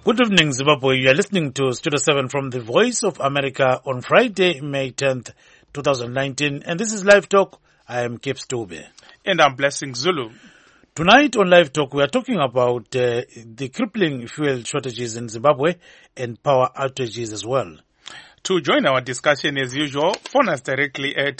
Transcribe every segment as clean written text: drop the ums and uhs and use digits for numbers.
Good evening, Zimbabwe. You are listening to Studio 7 from the Voice of America on Friday, May 10th, 2019. And this is Live Talk. I am Kip Stube. And I'm Blessing Zulu. Tonight on Live Talk, we are talking about the crippling fuel shortages in Zimbabwe and power outages as well. To join our discussion as usual, phone us directly at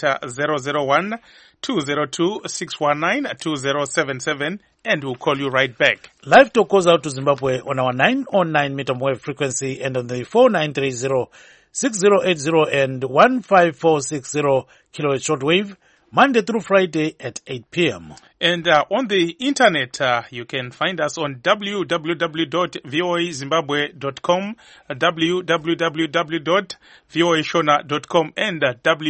001-202-619-2077 and we'll call you right back. Live Talk goes out to Zimbabwe on our 909 meter wave frequency and on the 4930-6080 and 15460 kilohertz shortwave, Monday through Friday at 8 p.m. And on the internet, you can find us on www.voazimbabwe.com, www.voashona.com, and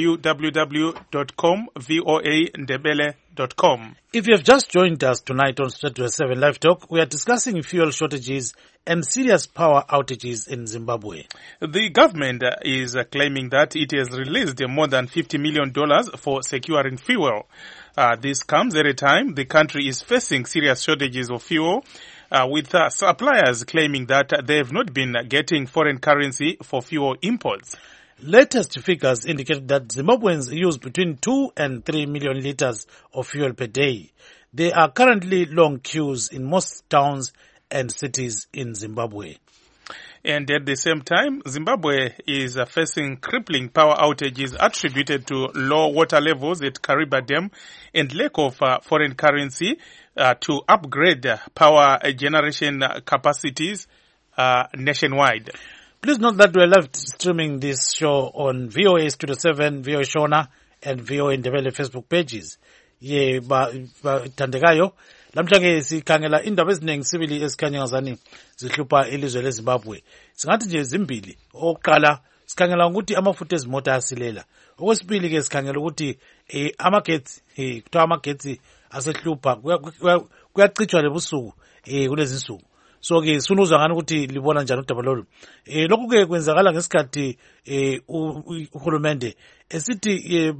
www.comvoandebele.com. If you have just joined us tonight on Studio 7 Live Talk, we are discussing fuel shortages and serious power outages in Zimbabwe. The government is claiming that it has released more than $50 million for securing fuel. This comes at a time the country is facing serious shortages of fuel, with suppliers claiming that they have not been getting foreign currency for fuel imports. Latest figures indicate that Zimbabweans use between 2 and 3 million liters of fuel per day. There are currently long queues in most towns and cities in Zimbabwe. And at the same time, Zimbabwe is facing crippling power outages attributed to low water levels at Kariba Dam and lack of foreign currency to upgrade power generation capacities nationwide. Please note that we are live streaming this show on VOA Studio 7, VOA Shona, and VOA Ndebele Facebook pages. Ye thandekayo lamhlanje sikhangela indaba eziningi sibili esikhanya ngazani zihlupha ilizwe leZimbabwe. Singathi nje zimbili. Oqala sikhangela ukuthi amafutha ezimota asilela. Okwesibili ke sikhangela ukuthi amagetsi kuthiwa amagetsi asehlupha kuyacitshwa lebusuku kulezi insuku. So ke sunuzwa ngani ukuthi libona njani udaba lolu. Lokhu ke kwenzakala ngesikhathi uhulumende esithi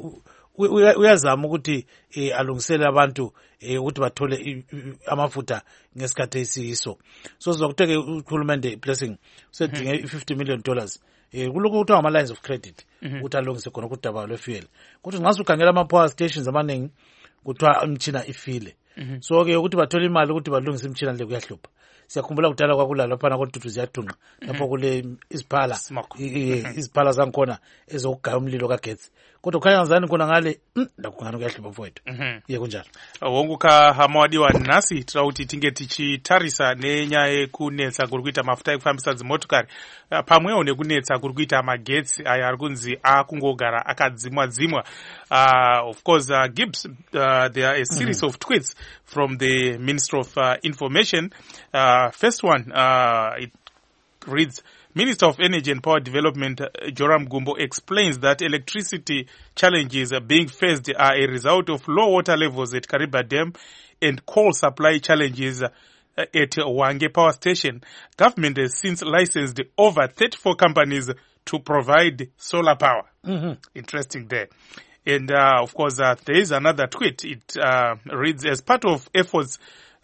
uyazama ukuthi alungisele abantu ukuthi bathole amafutha ngesikhathi esiyiso. So sokuthi ke uhulumende Blessing usedinge $50 million. Kuloko kuthiwa ama lines of credit ukuthi alungise khona kudaba lwefuel. Kuthi nxa ukhangela ama power stations amaningi kuthiwa imtshina ifile. So ke ukuthi bathole imali ukuthi balungise imtshina le kuyahlupha. Siyakhumbula kudala kwakulala phana kodwa ziyathunqa lapho kule iziphala zangikhona ezokugaya umlilo kagetsi. Kodwa kukhanya ngazani khona ngale lakungani kuyahlupha mfowethu. Kunjalo. Wonguka hamawadiwa nasi tauti tinge tichitarisa nenyaya yekunetsa kuri kuita mafuta ekufambisa dzimotokari pamwewo nekunetsa kuri kuita magetsi aya ari kunzi akungogara akadzimwa. Of course, Gibbs, there are a series of tweets from the Minister of Information. First one, it reads, Minister of Energy and Power Development Joram Gumbo explains that electricity challenges being faced are a result of low water levels at Kariba Dam and coal supply challenges at Wange Power Station. Government has since licensed over 34 companies to provide solar power. Interesting there. And of course, there is another tweet. It reads, as part of efforts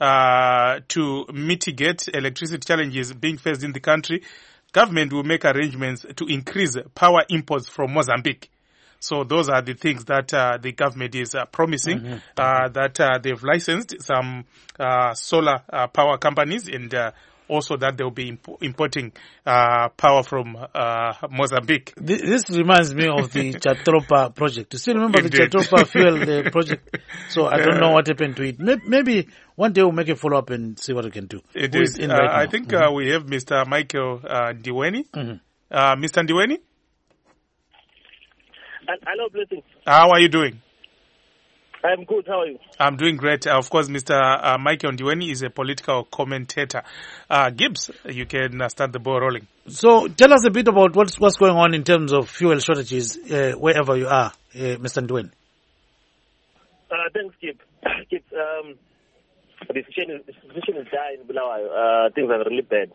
to mitigate electricity challenges being faced in the country, government will make arrangements to increase power imports from Mozambique. So those are the things that the government is promising, that they've licensed some solar power companies and also that they'll be importing power from Mozambique. This reminds me of the Chatropa project. You still remember the Chatropa fuel project? So I don't know what happened to it. Maybe one day we'll make a follow-up and see what we can do. It is. I think we have Mr. Michael Ndiweni. Mr. Ndiweni? Hello, Blessing. How are you doing? I'm good. How are you? I'm doing great. Of course, Mr. Michael Ndiweni is a political commentator. Gibbs, you can start the ball rolling. So tell us a bit about what's going on in terms of fuel shortages wherever you are, Mr. Ndiweni. Thanks, Kip. The situation is dire in Bulawayo. Things are really bad.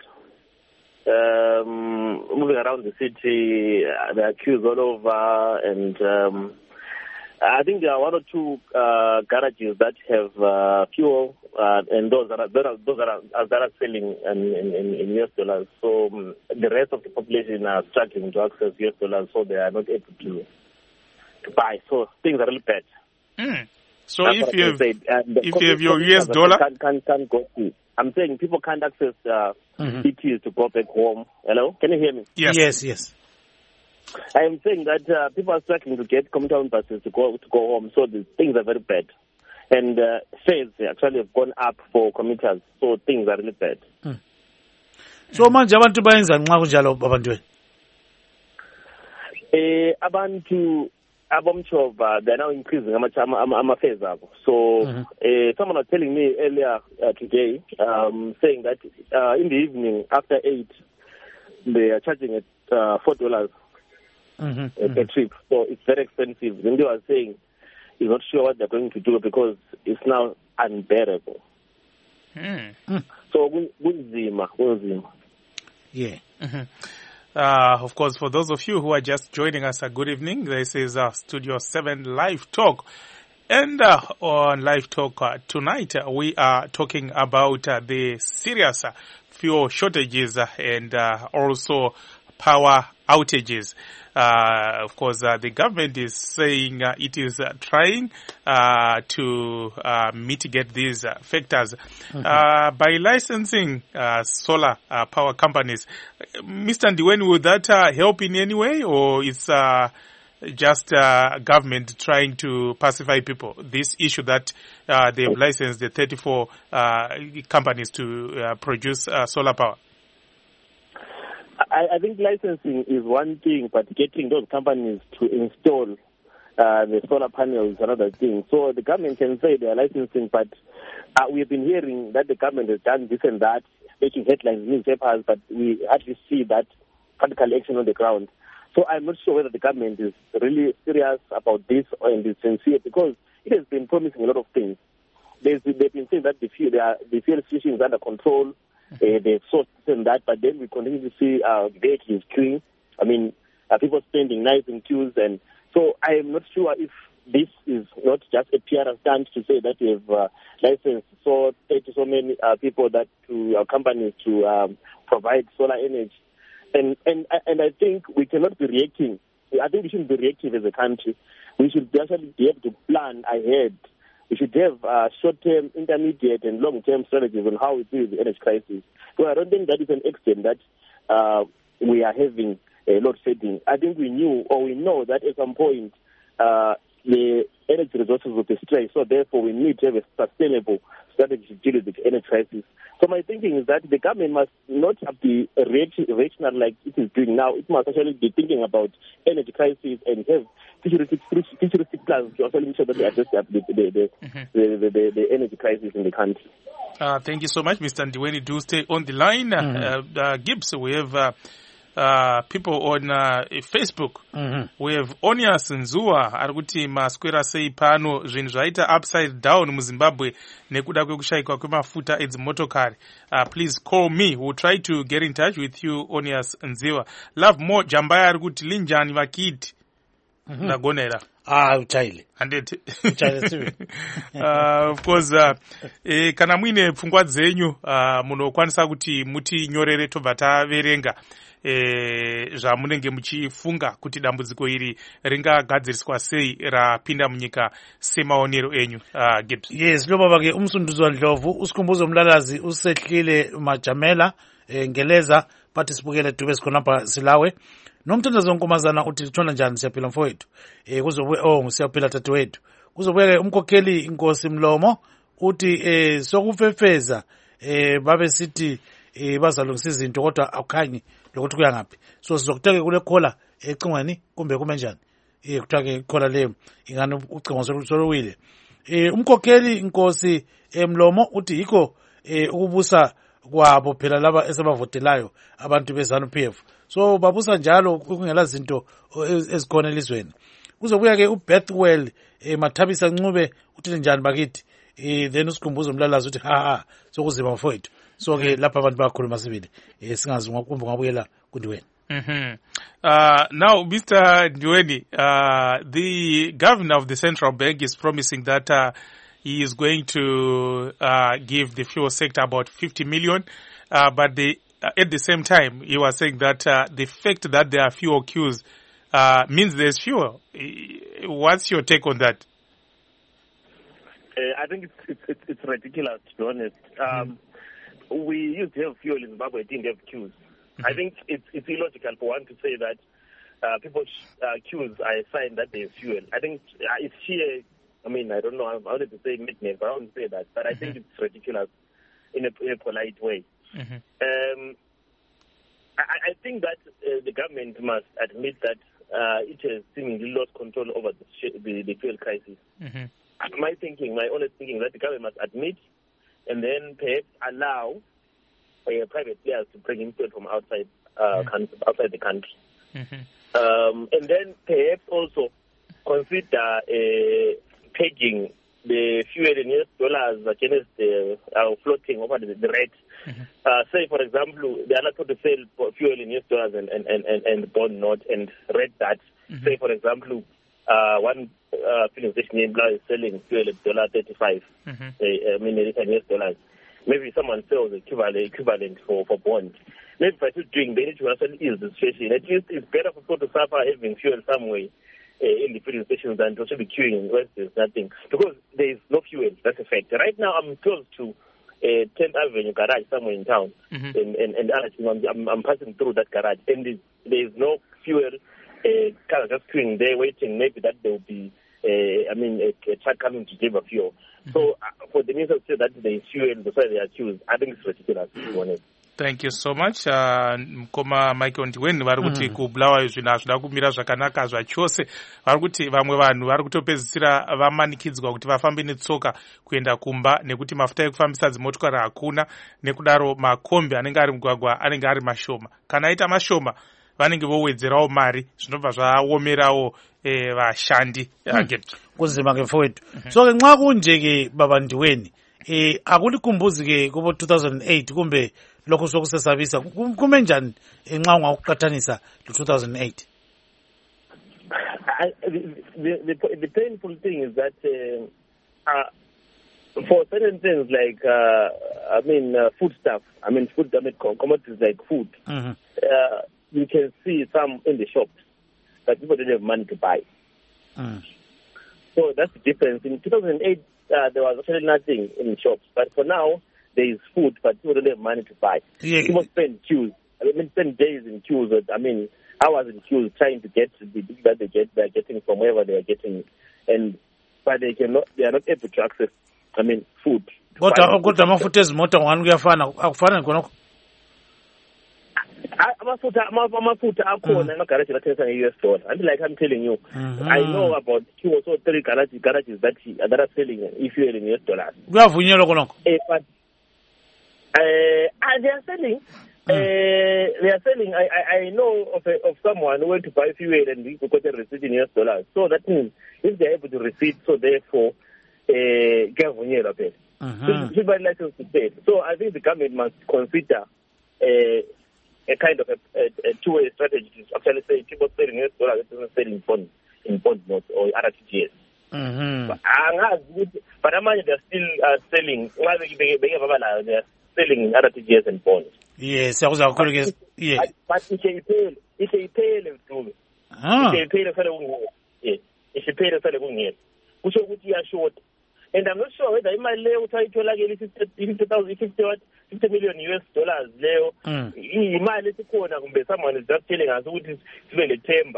Moving around the city, there are queues all over, and I think there are one or two garages that have fuel, and those that are selling in US dollars. So the rest of the population are struggling to access US dollars, so they are not able to buy. So things are really bad. So if you have your US dollar, can't go to. I'm saying people can't access ETs to go back home. Hello, can you hear me? Yes. I am saying that people are struggling to get commuter buses to go home, so the things are very bad. And fares actually have gone up for commuters, so things are really bad. So manje abantu bayenza nxa kunjalo abantu abantu abomchova, they're now increasing ama-fares abo. So someone was telling me earlier today, saying that in the evening after 8, they are charging at $4 per trip. So it's very expensive. Then they were saying he's not sure what they're going to do because it's now unbearable. So kunzima. Yeah. Of course, for those of you who are just joining us, good evening. This is Studio 7 Live Talk. And on Live Talk tonight, we are talking about the serious fuel shortages and also power outages. Of course, the government is saying it is trying to mitigate these factors by licensing solar power companies. Mr. Ndiweni, would that help in any way, or it's just government trying to pacify people? This issue that they have licensed the 34 companies to produce solar power. I think licensing is one thing, but getting those companies to install the solar panels is another thing. So the government can say they are licensing, but we have been hearing that the government has done this and that, making headlines in newspapers, but we hardly see that practical action on the ground. So I'm not sure whether the government is really serious about this and is sincere, because it has been promising a lot of things. They've been saying that the fuel situation is under control. They've sought this and that, but then we continue to see vehicles queuing. I mean, people spending nights in queues, and so I am not sure if this is not just a PR stunt to say that we have licensed so many people that to companies to provide solar energy, and I think we cannot be reacting. I think we shouldn't be reactive as a country. We should actually be able to plan ahead. We should have short-term, intermediate, and long-term strategies on how we deal with the energy crisis. So I don't think that is an extent that we are having a load shedding. I think we know that at some point the energy resources will be stretched. So therefore, we need to have a sustainable strategy to deal with the energy crisis. So my thinking is that the government must not be rational like it is doing now. It must actually be thinking about energy crisis and have futuristic plans to actually make sure that they address the energy crisis in the country. Thank you so much, Mr. Ndiweni. Do stay on the line. Gibbs, we have people on Facebook. We have Onias Nzuwa arikuti maswera sei pano zvinhu zvaita upside down muZimbabwe nekuda kwekushayikwa kwemafuta edzimotokari. Please call me. We'll try to get in touch with you, Onias Nzuwa. Love more Jambaya arikuti linjani vakiti. Ndagonera. Uchaile. Andeti. Uchaile siwe. Of course, kana muine pfungwa dzenyu munokwanisa kuti mutinyorere tobva taverenga zvamunenge muchifunga kuti dambudziko iri ringagadziriswa sei rapinda munyika semaonero enyu. Gibbs. Yes, lobaba ke umsunduzi waNdlovu usikhumbuzo umlalazi usehlile majamela ngeleza bathi sibukele dube sikhonapha silawe nomthandazo onkomazana uthi litshona njani siyaphila mfowethu kuzobuye siyaphila tatewethu kuzobuye umkhokheli inkosi Mlomo uthi sokufefeza babe sithi bazalungisa izinto kodwa akukhanyi lokuthi kuya ngaphi. So sizokutake kule khola ecingweni kumbe kume njani kuthiwa ke khola leyo ingane ucingo solowile. Umkhokheli inkosi Mlomo uthi yikho ukubusa kwabo phela laba esabavotelayo abantu beZANU-PF. So babusa njalo kungela zinto ezikhona elizweni. Kuzobuya ke uBethwell Mathabisa Ncube uthi njani bakithi then usikhumbuzo umlalazi uthi sokuzima mfowethu. So ke lapha abantu bakhuluma sibili singazi ngokumbe ngabuyela kuNdiweni. Now, Mr. Ndweni, the governor of the central bank is promising that he is going to give the fuel sector about 50 million, but at the same time, he was saying that the fact that there are fuel queues means there's fuel. What's your take on that? I think it's ridiculous, to be honest. We used to have fuel in Zimbabwe, didn't have queues. I think it's illogical for one to say that people's queues are a sign that there's fuel. I think it's sheer, I don't know, I wanted to say madness, but I won't say that. But I think it's ridiculous in a polite way. I think that the government must admit that it has seemingly lost control over the fuel crisis. My honest thinking, that the government must admit and then perhaps allow private players to bring in fuel from outside the country. And then perhaps also consider pegging the fuel in US dollars against the floating over the rate. Say, for example, they are not going to sell fuel in US dollars and bond note and rate that. Say, for example, one filling station in Blau is selling fuel at $35. In US dollars. Maybe someone sells equivalent for bonds. Maybe by doing, they need to actually ease the situation. At least it's better for people to suffer having fuel somewhere in the filling stations than to actually be queuing where there's nothing. Because there is no fuel, that's a fact. Right now, I'm close to 10th Avenue garage somewhere in town. And I'm passing through that garage. And there is no fuel. Cars just queuing there waiting. Maybe that there will be a truck coming to deliver fuel. So for the minister to say that there is fuel, that's why they are queues, I think it's ridiculous, to be honest. Thank you so much. Mukoma Michael Ndweni vari kuti kubulawayo zvinhu hazvida kumira zvakanaka zvachose. Vari kuti vamwe vanhu vari kutopedzisira vamanikidzwa kuti vafambe netsoka kuenda kumba nekuti mafuta ekufambisa dzimotokari hakuna, nekudaro makombi anenge ari mugwagwa anenge ari mashoma. Kana aita mashoma vanenge vowedzerawo mari, zvinobva zvaomerawo vashandi. Kunzima ke mfowethu. So ke nxa kunje-ke baba Ndweni, akulikhumbuzi ke kubo 2008 kumbe lokho sokusesabisa kume njani nxa ungakuqathanisa lo-2008? The painful thing is that for certain things like foodstuff, commodities like food, you can see some in the shops that people don't have money to buy. So that's the difference. In 2008, there was actually nothing in shops, but for now, there is food, but people don't have money to buy. People spend queues. Spend days in queues. Hours in queues trying to get the things that they're getting from wherever they are getting it, but they are not able to access. Food. Kodwa amafuta ezimoto ngani kuyafana akufana khonokho? Amafuta akhona emagaraji athengisa nge-US dollar. Like I'm telling you, I know about 2 or 3 garages that are selling fuel in US dollars. Kuyavunyelwa khonokho? But they are selling. They are selling. I know of someone who went to buy fuel and we got a receipt in US dollars. So that means if they are able to receipt, so therefore, kuyavunyelwa phela. Should buy license to pay. So I think the government must consider a kind of a two-way strategy to actually say people selling US dollars, that doesn't sell in bond notes or RTGS. But they're still selling. They're selling in RTGS and bonds. Yes, I was going to yes. But if you pay, if you pay, which are short. And I'm not sure whether in my leo try to like $50 million US dollars leo. Someone is just telling us what is really timber.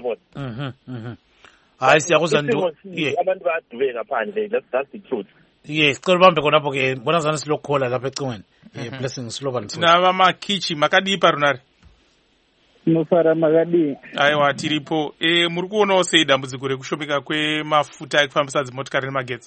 I see. I was on that's the truth. Yes, kolbambe konapo ke bona zana silokhola lapha ecingweni. Blessings slogan. Na mama kichi makadi parunari. Nofara makadi. Aiwa tiripo. Muri kuonawo sei dambudziko rekushomeka kwemafuta ekufambisa dzimotokari nemagetsi?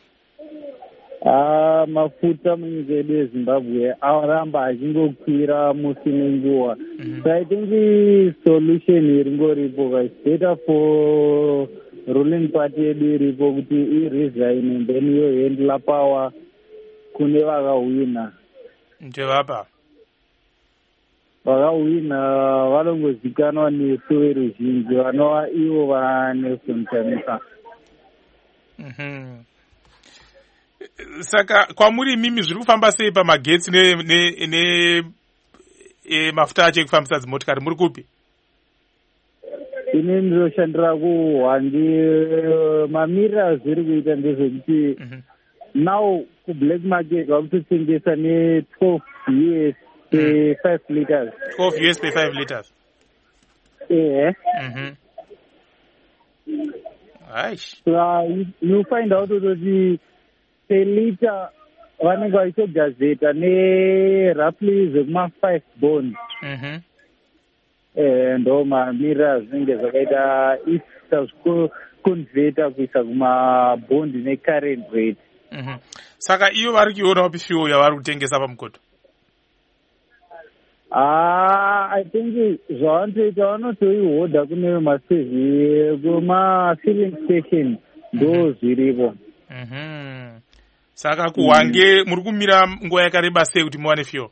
Mafuta munyika yedu yeZimbabwe aramba achingokwira musi nenguva. So I think the solution iringoripo guys. Better for ruling party yedu iripo kuti iresign and then yohandla power kune vakahwina. Ndevapa? vakahwina vanongozikanwa nesu veruzhinji vanova ivo vaNelson Chamisa. Saka kwamuri mimi zviri kufamba sei pamagetsi mafuta acho ekufambisa dzimotokari muri kupi? Ine ndoshandira kuhwandi. Mamira zviri kuita ndezvekuti now kublack market vakutotengesa ne12 US per 5 liters. 12 US per 5 liters. Aish. So you find out that per liter vanenge vachitogazeta ne roughly zvekuma5 bond. Ndo mamira zvinenge zvakaita if tazvikonvheta kuisa kumabhondi necurrent rate. Saka iyo vari kuionawo pifuel yavari kutengesa pamukoto? I think zvavanotoita vanotoihodha kune kuma-filling station ndo zviripo. Saka kuhwange muri kumira nguva yakareba sei kuti muwane fuel?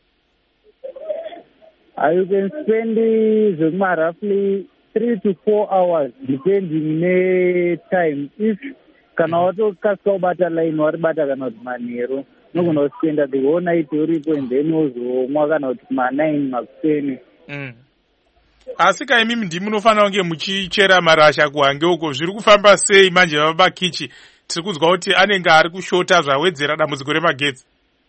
You can spend zvekuma roughly 3 to 4 hours depending ne-time. If kana watokasika kubata line waribata kana kuti manheru nogona kuspenda the whole night uripo and then wozomwa kana kuti kuma9 makuseni. Asi kai mimi ndimi munofanira kunge muchichera marasha kuhwange uko, zviri kufamba sei manje vabakichi? Tiri kunzwa kuti anenge ari kushota zvawedzera dambudziko remagetsi.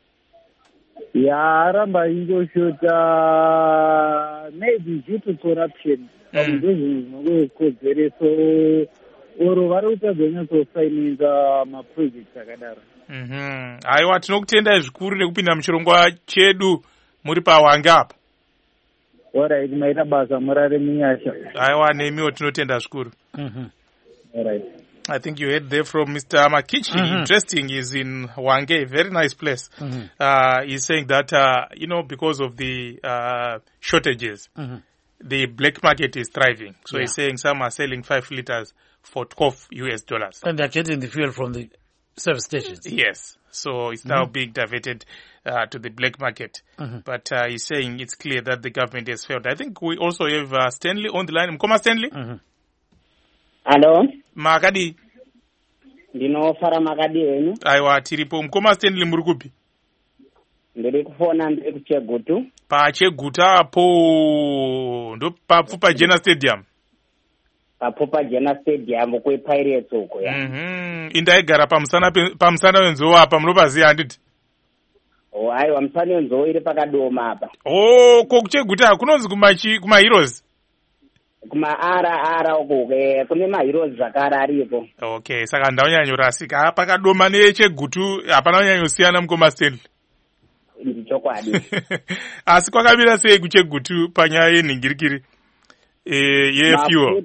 Aramba ingoshota maybe due to corruption. Ndozvinokozeresa oro vari kutadzanyatsosainisa maprojekti akadaro. Aiwa, tinokutendai zvikuru nekupinda muchirongwa chedu muri pahwange apa. Alright, maita basa murare munyasha. Aiwa, nemiwo tinotenda zvikuru. Alright. I think you heard there from Mr. Makichi. Interesting. He's in Hwange, very nice place. He's saying that, because of the shortages, the black market is thriving. So he's saying some are selling 5 liters for $12 US. And they're getting the fuel from the service stations. Yes. So it's now being diverted to the black market. But he's saying it's clear that the government has failed. I think we also have Stanley on the line. Mkoma Stanley? Hello? Makadi? Ndinofara makadi wenyu. Aiwa, tiripo. Mkoma Stanley muri kupi? Ndiri kufona ndiri kuChegutu. PaChegutu apo ndo papfupa Jena Stadium. Papfupa Jena Stadium kwePirates uko ya. Indaigara pamusana wenzoo apa munopaziya handiti? Aiwa, musana wenzoo iri pakadoma apa. KokuChegutu kunonzi kuma-Heroes? Kuma-ara uko kune ma-Heroes zvakare aripo. Okay, saka ndaunyanyorasika pakadoma neChegutu hapana unyanyosiyana Mukoma Stanley. Ndichokwadi. Asi kwakamira sei kuChegutu panyaya yenhingirikiri yefuel?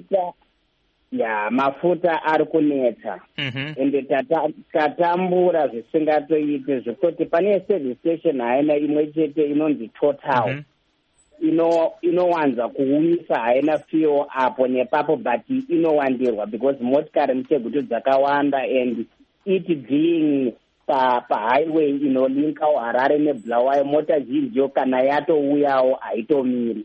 Mafuta ari kunetsa. Ende tatambura zvisingatoite zvekuti pane service station haina imwe chete inonzi Total. Inowanza kuuyisa haina fuel apo nepapo, but inowandirwa because motikari muChegutu dzakawanda, and it being pahighway inolinka Harare neBulawayo, mota zhinji kana yatouyawo haitomiri.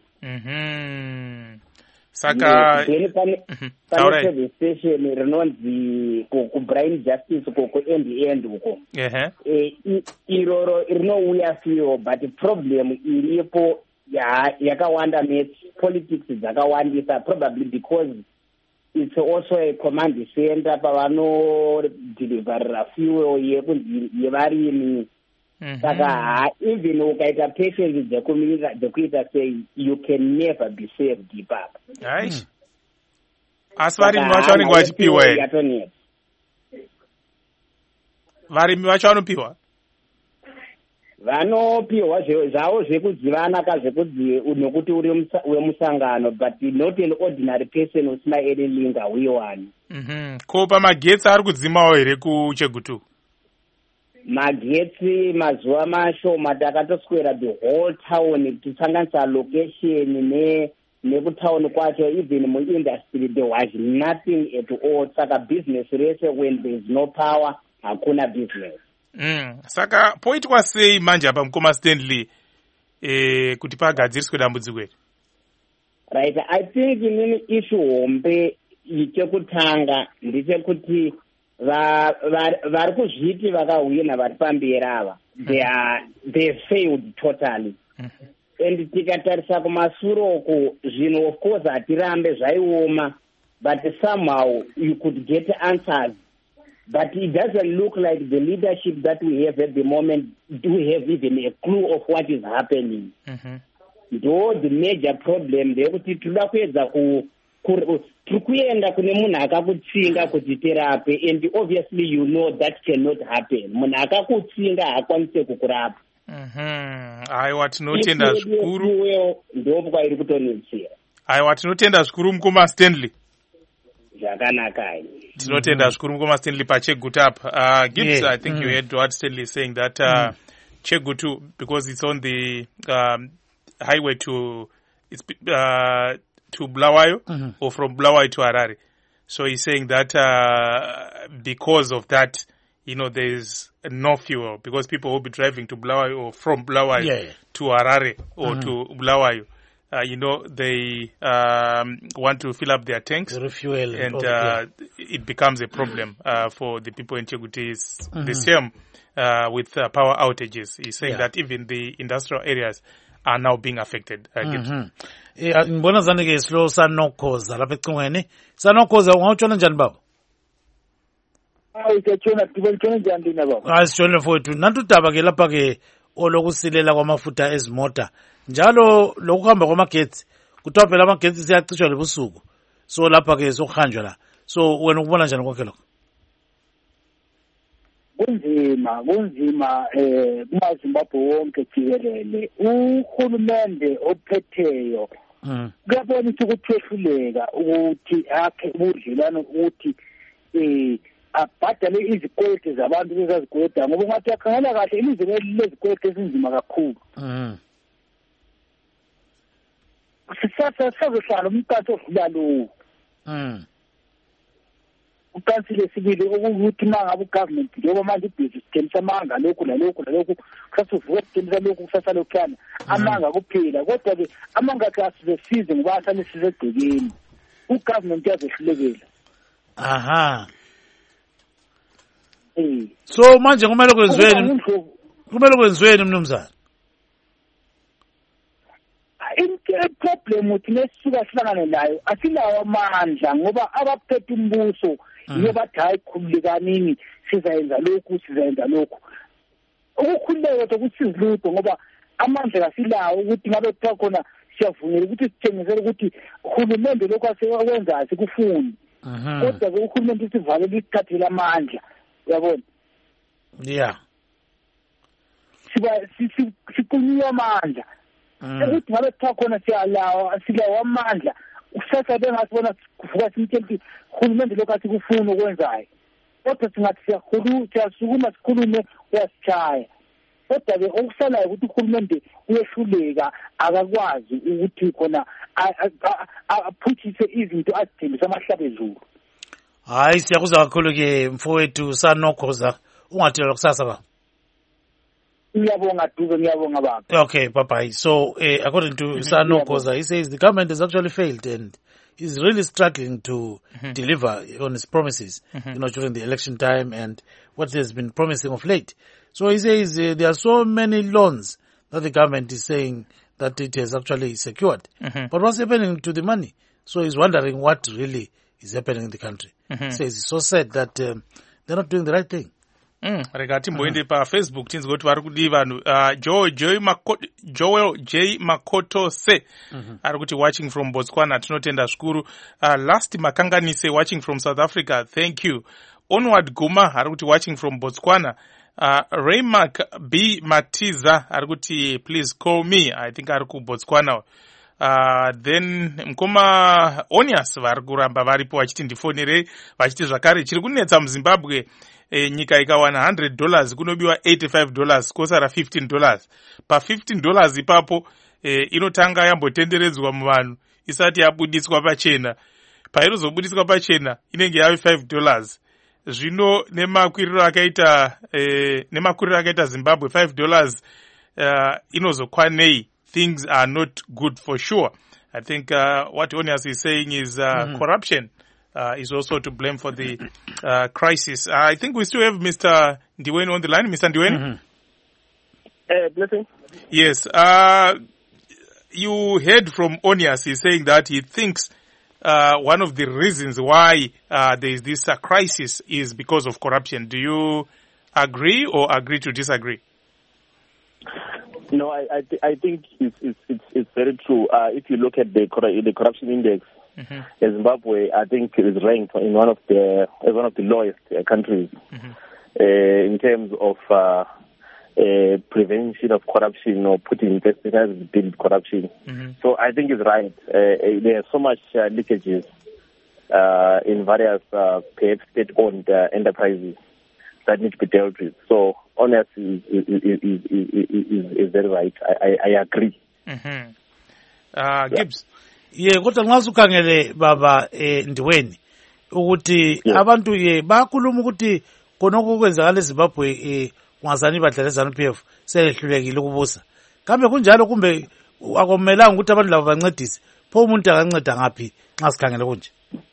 Saka pane service station rinonzi kuBrain Justice uko kuend uko. Iroro rinouya fuel, but problem iripo yakawanda politics dzakawandisa, probably because it's also a command center pavanodeliverera fuel yevarimi. Saka even ukaita patience dzekuita sei, you can never be saved ipapa. Asi varimi vacho vanenge vachipiwa here? Varimi vacho vanopiwa? Vanopiwa zvavo zvekudzivana kazvekudzi nokuti uri wemusangano, but not an ordinary person usina any link hauiwani. Ko pamagetsi ari kudzimawo here kuChegutu? Magetsi mazuva mashoma takatoswera the whole town tichisanganisa location nekutauni kwacho, even muindustry there was nothing at all. Saka business rese, when there is no power hakuna business. Saka poitwa sei manje apa Mukoma Stanley kuti pagadziriswe dambudziko iri? Right, I think inini issue hombe chekutanga ndechekuti vari kuzviti vakahwina vari pamberi ava they failed totally. And tikatarisa kumasuro uku zvinhu of course hatirambe zvaioma, but somehow you could get answers, but it doesn't look like the leadership that we have at the moment do have even a clue of what is happening. Though the major problem ndeyekuti tinoda kuedza tiri kuenda kune munhu akakutsinga kuti tirape, and obviously you know that cannot happen. Munhu akakutsinga haakwanise kukurapa. Aiwa, tinotenda zvikuru. Ndopwa iri kutonetsera. Aiwa, tinotenda zvikuru mukoma Stanley. Zvakanaka. Tinotenda zvikuru mukoma Stanley paChegutu apa. Gibbs, I think you heard what Stanley is saying, that Chegutu, because it's on the highway to Bulawayo, or from Bulawayo to Harare. So he's saying that because of that, there is no fuel, because people will be driving to Bulawayo or from Bulawayo to Harare or to Bulawayo. They want to fill up their tanks, the refuel, and it becomes a problem for the people in Chegutu. It's the same with power outages. He's saying that even the industrial areas are now being affected. Ngibona zani ke slow Sanokhoza lapha ecingweni. Sanokhoza ungawutshona njani baba? Ngitshona njani na baba? Asitshone mfowethu. Nantu udaba ke lapha ke olokusilela kwamafutha ezimota. Njalo lokuhamba kwamagetsi. Kuthiwa phela amagetsi siyacishwa lebusuku. So lapha ke sokuhanjwa la. So wena ukubona njani konke lokho? Kunzima kumaZimbabwe wonke jikelele. Uhulumende ophetheyo kuyabonisa ukuthi wehluleka ukuthi akhe ubudlelwano ukuthi abhadale izikweletu zabantu bezazikweleta, ngoba ungathi akhangela kahle ilizwe lezikweletu ezinzima kakhulu. Sisazohlala umqansi odlula lowo. Uqansi lesibili ukuthi mangabe ugovernment njengoba manje ibhizi sithemisa amanga lokhu nalokhu kusasuvuka sithemisa lokhu kusasalokhana amanga kuphela, kodwa-ke amanga akhe asizesize ngoba asale sisegcekeni. Ugovernment yazehlulekela. So manje kumele kwenziweni mnumzana? Problem uthi nesisuka sihlangane nayo asilawo amandla, ngoba abaphethe umbuso yibo bathi hayi khululekanini sizayenza lokhu. Ukukhululeka ukuthi sizilutho, ngoba amandla kasilawo ukuthi ngabe kuthiwa khona siyavumela ukuthi sithengisele ukuthi uhulumende lokhu asekwenzayo sikufuni. Kodwa-ke uhulumende usivalele isithathele amandla, uyabona? Siqunyiwe amandla. Ukuthi ngabe kuthiwa khona silawo amandla, kusasa bengasibona kuvuka simtshela ukuthi uhulumende lokhu asikufuni okwenzayo. Kodwa singathi siyasukuma sikhulume uyasitshaya. Kodwa-ke okusalayo ukuthi uhulumende uyehluleka, akakwazi ukuthi khona aphutshise izinto azithembisa amahlabezulu. Hayi, siyakuzwa kakhulu-ke mfowethu Sanokhoza. Ungathela kusasa ba? Ngiyabonga baba. Okay, bye-bye. So, according to Sanokhoza, he says the government has actually failed and is really struggling to deliver on its promises, during the election time and what has been promising of late. So he says there are so many loans that the government is saying that it has actually secured. But what's happening to the money? So he's wondering what really is happening in the country. He says it's so sad that they're not doing the right thing. Rega timboende paFacebook tinzi kuti vari kudi vanhu Joel J Makoto se ari kuti watching from Botswana, tinotenda zvikuru. Last Makanganise watching from South Africa, thank you. Onward Guma ari kuti watching from Botswana. Raymark B Matiza ari kuti please call me, I think ari ku Botswana. Then mkoma Onias vari kuramba varipo vachiti ndifonerei vachiti zvakare chiri kunetsa muZimbabwe. Nyika ikawana $100 kunobiwa $85 kosara $15. Pa $15 ipapo inotanga yambotenderedzwa muvanhu isati yabudiswa pachena. Painozobudiswa pachena inenge yave $5. Zvino nemakwiriro akaita Zimbabwe $5 inozokwanei, things are not good for sure. I think what Onias is saying is corruption is also to blame for the crisis. I think we still have Mr. Ndiweni on the line. Mr. Ndiweni? Blessing? Yes. You heard from Onias. He's saying that he thinks one of the reasons why there is this crisis is because of corruption. Do you agree or agree to disagree? No, I think it's very true. If you look at the corruption index, Zimbabwe, I think, is ranked in one of the lowest countries in terms of prevention of corruption or putting investigators to deal with corruption. So I think it's right. There are so much leakages in various perhaps state-owned enterprises that need to be dealt with. So honestly, is very right. I agree. Gibbs. Ye kodwa nxa ukhangele baba Ndiweni ukuthi abantu bakhuluma ukuthi konke kwenzakala eZimbabwe ungazani badlala ZANU-PF sehlulekile ukubusa. Kambe kunjalo kumbe akumelanga ukuthi abantu labo bancedise? Pho umuntu akanceda ngaphi nxa sikhangele kunje?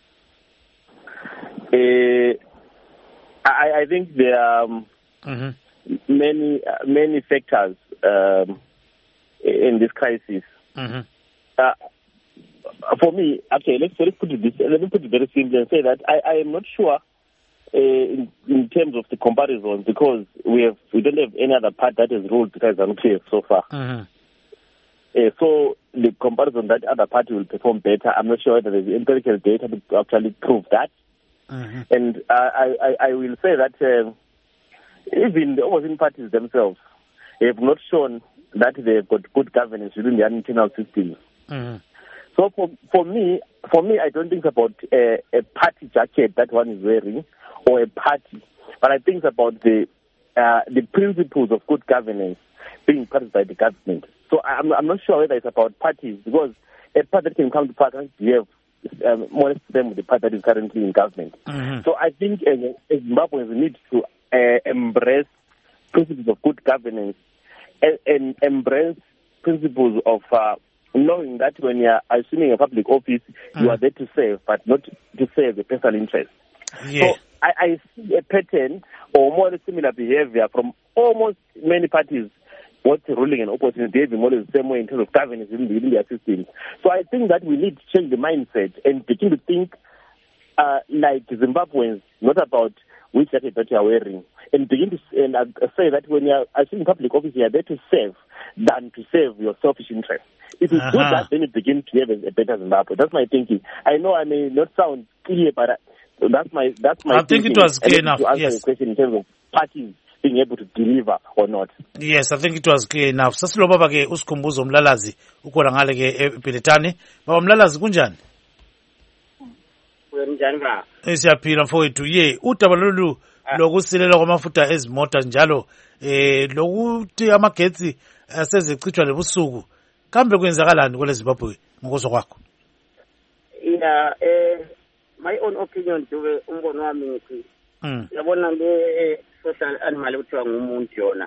I think there are many factors in this crisis. For me, okay, let me put it very simply and say that I am not sure in terms of the comparison, because we don't have any other part that has ruled besides ZANU-PF so far. So the comparison that other party will perform better, I'm not sure whether there's empirical data to actually prove that. And I will say that even the opposition parties themselves have not shown that they've got good governance within their internal systems. So for me, I don't think about a party jacket that one is wearing or a party, but I think about the principles of good governance being practiced by the government. So I'm not sure whether it's about parties, because a party that can come to power can behave more or less the same with the party that is currently in government. So I think Zimbabweans need to embrace principles of good governance and embrace principles of knowing that when you are assuming a public office, you are there to serve, but not to serve the personal interest. So I see a pattern or more similar behavior from almost many parties, both ruling and opposition, behaving more the same way in terms of governance within their systems. So I think that we need to change the mindset and begin to think like Zimbabweans, not about which jacket that you are wearing, and begin to say that when you are assuming public office, you are there to serve than to serve your selfish interest. If you do that, then you begin to have a better Zimbabwe. That's my thinking. I know I may not sound clear, but that's my I think it was clear enough. To answer the question in terms of parties being able to deliver or not. Yes, I think it was clear enough. Sasilo baba ke usikhumbuzo Mlalazi ukona ngale ke ePilitani. Baba Mlalazi kunjani? Kunjani ba? Siyaphila mfowethu. Ye udaba lolu lokusilela kwamafutha ezimota njalo lokuthi amagetsi asezicithwa lebusuku. Kambe kwenzakalani kule Zimbabwe ngokuzwa kwakho? Yeah, my own opinion duwe umbono wami ngithi yabona le social animal uthiwa ngumuntu yona.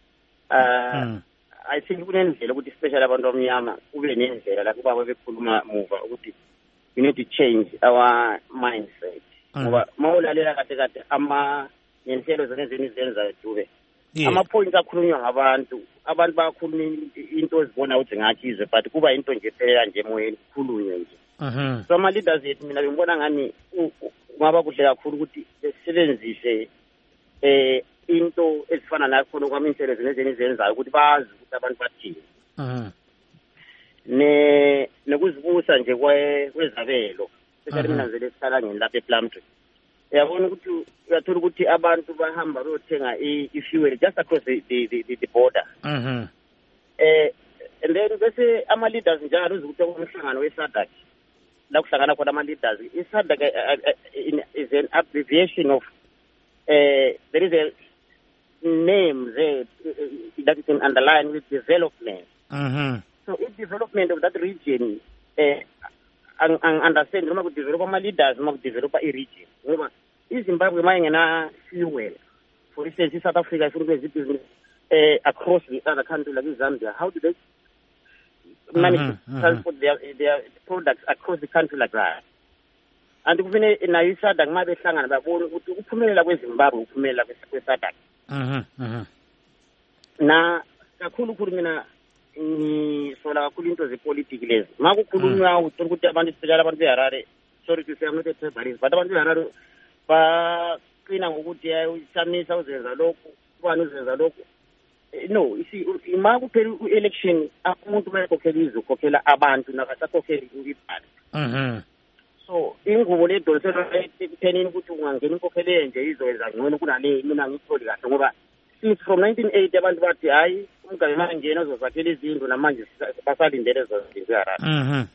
I think kunendlela ukuthi especially abantu abamnyama kube nendlela la kuba bekhuluma muva ukuthi we need to change our mindset. Ngoba mawulalela kahle ngenhlelo zonezeni izenza duwe. Ama-point akhulunywa ngabantu, abantu bayakhuluma into ezibona ukuthi ngathi izwe, but kuba into nje phela nje emoyeni kukhulunywe nje. So ama-leaders yethu mina ngibona ngani kungaba kuhle kakhulu ukuthi besebenzise into ezifana nakhona kwama-inhlelo zonezeni izenzayo ukuthi bazi ukuthi abantu bathini. Nokuzibusa nje kwezabelo, especially mina nje lesihlala ngilapha ePlumtree. Uyabona ukuthi uyathola ukuthi abantu bahamba bayothenga i-fuel just across the border. And then bese ama-leaders njalo uzukuthi umhlangano we-SADC la kuhlangana khona ama-leaders. I-SADC is an abbreviation of there is a name there that you can underline with development. So if development of that region understand noma kudevelopa ama-leaders noma kudevelopa i-region, ngoba iZimbabwe mayingena fuel, for instance, iSouth Africa ifuna ukwenza ibhizinisi across the other countries like Zambia, how do they manage to transport their products across the country like that? And kufine nayo iSADC uma behlangana babone ukuthi ukuphumelela kweZimbabwe ukuphumelela kweSADC. Na kakhulu mina ngisola kakhulu into zepolitiki lezi. Ma kukhulunywa ukuthi abantu sibekala abantu beHarare, sorry to say I'm not a tribalist, but abantu beHarare baqina ngokuthi usamisa uzenza lokhu, ubani uzenza lokhu. No, you see, ma kuphela election umuntu bayakhokhela izokhokhela abantu nakasakhokhela imali. So ingubo ledonsela ekuthenini ukuthi ungangena inkokhelo nje izoyenza ngcono kunale mina ngitholi kahle ngoba since from 1980 abantu bathi hayi umgaba manje ozozakhela izindlu namanje basalindele ezo zinto eHarare.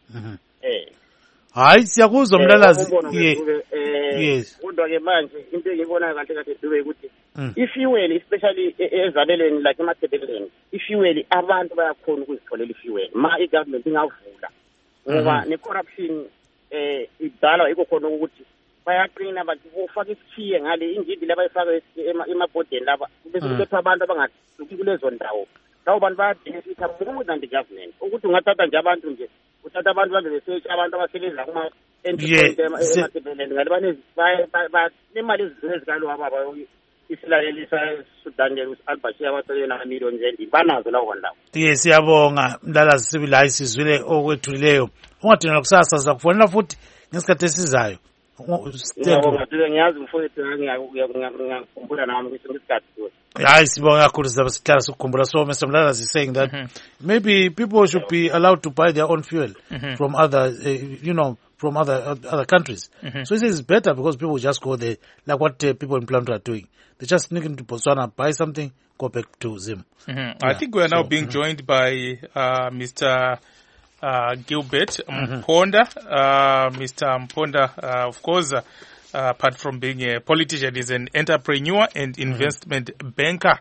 Hayi siyakuzwa Mlalazi. Yes. Kodwa ke manje into engiyibona kahle Dube ukuthi ifuel especially ezabelweni like emathebeleni ifuel abantu bayakhona ukuzitholela ifuel ma igovernment ingavula ngoba ne-corruption idala yikho khona ukuthi bayaqina bathi ufaka isikhiye ngale injindi labayifaka emabhodeni laba bese kuletha abantu abangasuki kulezo ndawo lawo bantu bayadingisisa more than the government ukuthi ungathatha nje abantu nje uthatha abantu babe besearch abantu abasebenza kuma emathebeleni ngale banemali ezikalo ababa isilalelisa Sudan Al-Bashir abasebenza millions endi banazo lawo ndawo. Siyabonga Mlalazi Sibili, hayi sizwile okwethulileyo. Ungadinga kusasa sizakufonela futhi ngesikhathi esizayo. Ngiyazi mfowethu ngiyakhumbula nami ngesikhathi. Hayi sibonga kakhulu sizabe sihlala sikukhumbula. So Mr. Mlalazi is saying that maybe people should be allowed to buy their own fuel from other from other countries. So he says it's better because people just go there like what people in Plantu are doing. They just sneak into Botswana, buy something, go back to Zim. I think we are now being joined by Mr. Gilbert Mponda. Mr. Mponda, of course, apart from being a politician, is an entrepreneur and investment banker.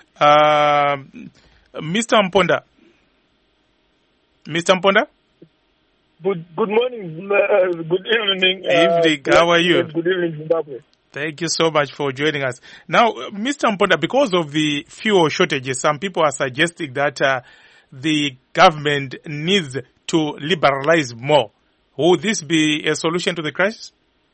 Mr. Mponda. Good morning, good evening. Evening, how are you? Good evening, Zimbabwe. Thank you so much for joining us. Now, Mr. Mponda, because of the fuel shortages, some people are suggesting that the government needs to liberalize more. Would this be a solution to the crisis?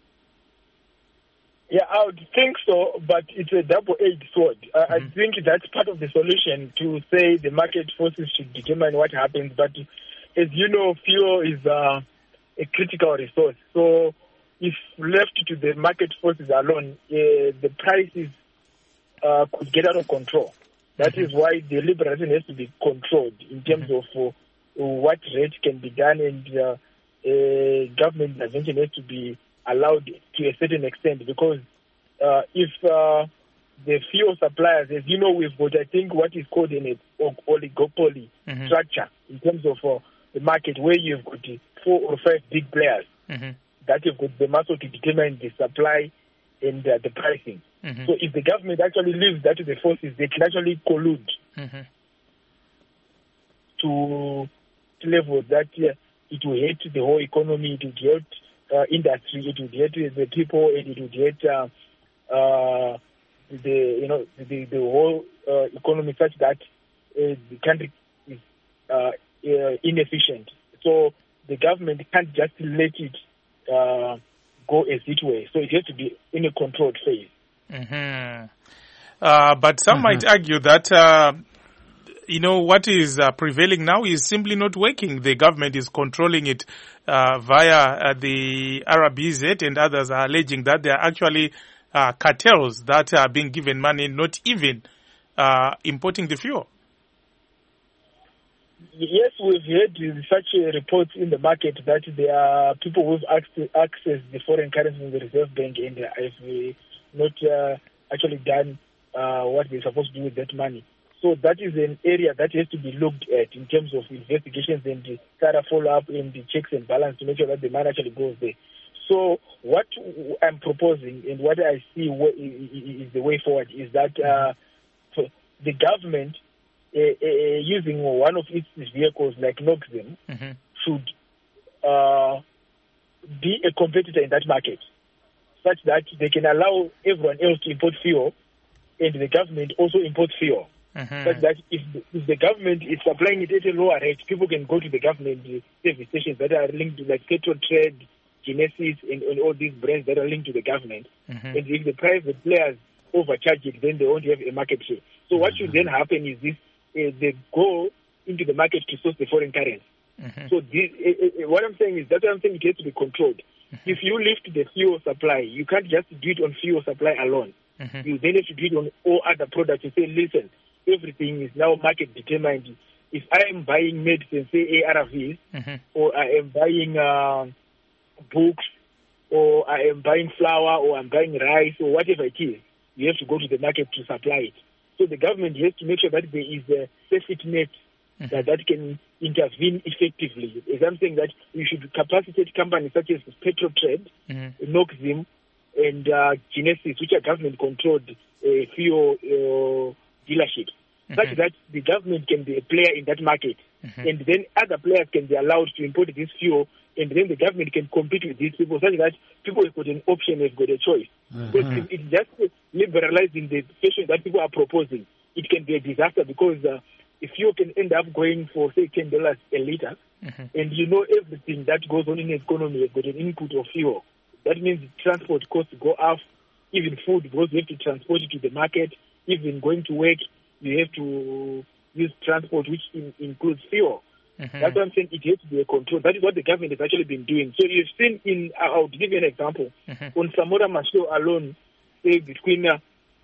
Yeah, I would think so, but it's a double-edged sword. I think that's part of the solution to say the market forces should determine what happens. But as you know, fuel is a critical resource. So if left to the market forces alone, the prices could get out of control. That is why the liberalization has to be controlled in terms of what rate can be done, and government intervention has to be allowed to a certain extent, because if the fuel suppliers, as you know, we've got, I think, what is called an oligopoly structure in terms of the market, where you've got 4 or 5 big players that have got the muscle to determine the supply and the pricing. So if the government actually leaves that to the forces, they can actually collude to level that it will hurt the whole economy, it will hurt industry, it will hurt the people, and it will hurt the whole economy, such that the country is inefficient. So the government can't just let it go as it way. So it has to be in a controlled phase. But some might argue that what is prevailing now is simply not working. The government is controlling it via the RBZ, and others are alleging that there are actually cartels that are being given money, not even importing the fuel. Yes, we've heard such reports in the market that there are people who've accessed the foreign currency in the Reserve Bank and have not actually done what they're supposed to do with that money. So that is an area that has to be looked at in terms of investigations and the kind of follow-up and the checks and balance to make sure that the money actually goes there. So what I'm proposing and what I see is the way forward is that the government, using one of its vehicles like Noxem, should be a competitor in that market, such that they can allow everyone else to import fuel, and the government also import fuel. But that if the government is supplying it at a lower rate, people can go to the government service stations that are linked to like Petrol Trade, Genesis, and all these brands that are linked to the government. And if the private players overcharge it, then they won't have a market share. So what should then happen is this: they go into the market to source the foreign currency. So what I'm saying is that I'm saying it has to be controlled. If you lift the fuel supply, you can't just do it on fuel supply alone. You then have to do it on all other products. You say, listen, everything is now market determined. If I am buying medicine, say ARVs, or I am buying books, or I am buying flour, or I'm buying rice, or whatever it is, you have to go to the market to supply it. So the government has to make sure that there is a safety net that can intervene effectively. As I'm saying that we should capacitate companies such as Petrol Trade, Noxim, and Genesis, which are government-controlled fuel dealerships, such that the government can be a player in that market, and then other players can be allowed to import this fuel, and then the government can compete with these people, such that people have got an option, have got a choice. Because if it's just liberalizing the fashion that people are proposing, it can be a disaster, because if fuel can end up going for, say, $10 a liter, and you know everything that goes on in the economy has got an input of fuel. That means transport costs go up, even food, because you have to transport it to the market. Even going to work, you have to use transport, which includes fuel. That's why I'm saying it has to be a control. That is what the government has actually been doing. So you've seen I'll give you an example. On Samora Machel alone, say between the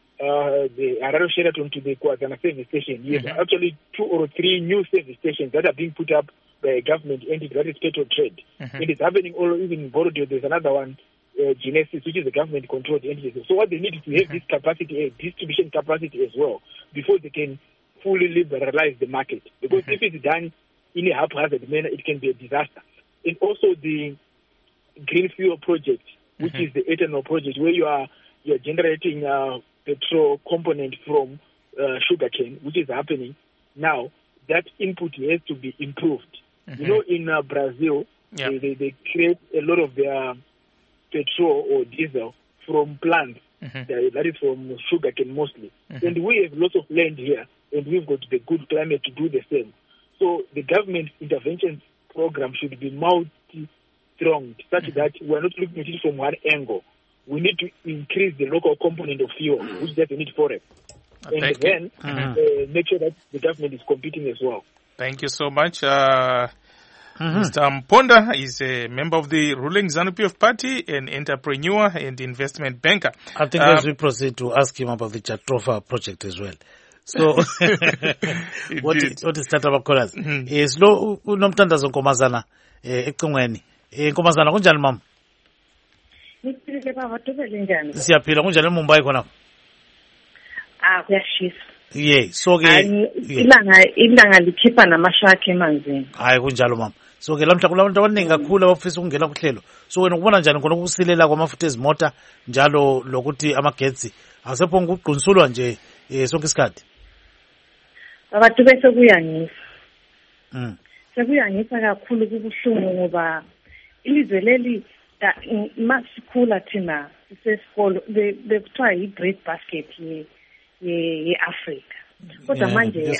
Harare Sheraton to the Kwazana service station, you have actually 2 or 3 new service stations that are being put up by a government entity, that is Petrol Trade. It is happening all even in Borodeo. There's another one, Genesis, which is a government-controlled entity. So what they need is to have this capacity, distribution capacity as well, before they can fully liberalize the market. Because if it's done in a haphazard manner, it can be a disaster. And also the green fuel project, which is the ethanol project, where you're generating petrol component from sugarcane, which is happening now. That input has to be improved. You know, in Brazil, they create a lot of their petrol or diesel from plants, that is from sugarcane mostly. And we have lots of land here, and we've got the good climate to do the same. So the government intervention program should be multi-pronged, such that we're not looking at it from one angle. We need to increase the local component of fuel, which doesn't need forex. And then make sure that the government is competing as well. Thank you so much. Mr. Mponda is a member of the ruling ZANU-PF party, an entrepreneur and investment banker. I think as we proceed to ask him about the Chatrofa project as well. So, what is Tataba Kolas? Is lo unomtandazo Nkomazana, Ekongweni. Nkomazana, kunjani mama? Siyaphila kunjani eMumbai khona? Kuyashisa. Yeah, so ke ilanga likhipha namashaka emanzini. Hayi kunjalo mama. So ke lamhla kulabantu abaningi kakhulu abafisa ukungena kuhlelo. So wena ubona njani khona ukusilela kwamafutha ezimota njalo lokuthi amagetsi asephonga ukuqinsulwa nje sonke isikhathi? Abantu bese kuyangisa. Sekuyangisa kakhulu kubuhlungu ngoba ilizwe leli masikhula thina sisesikolo bekuthiwa yi-bread basket ye-Africa. Kodwa manje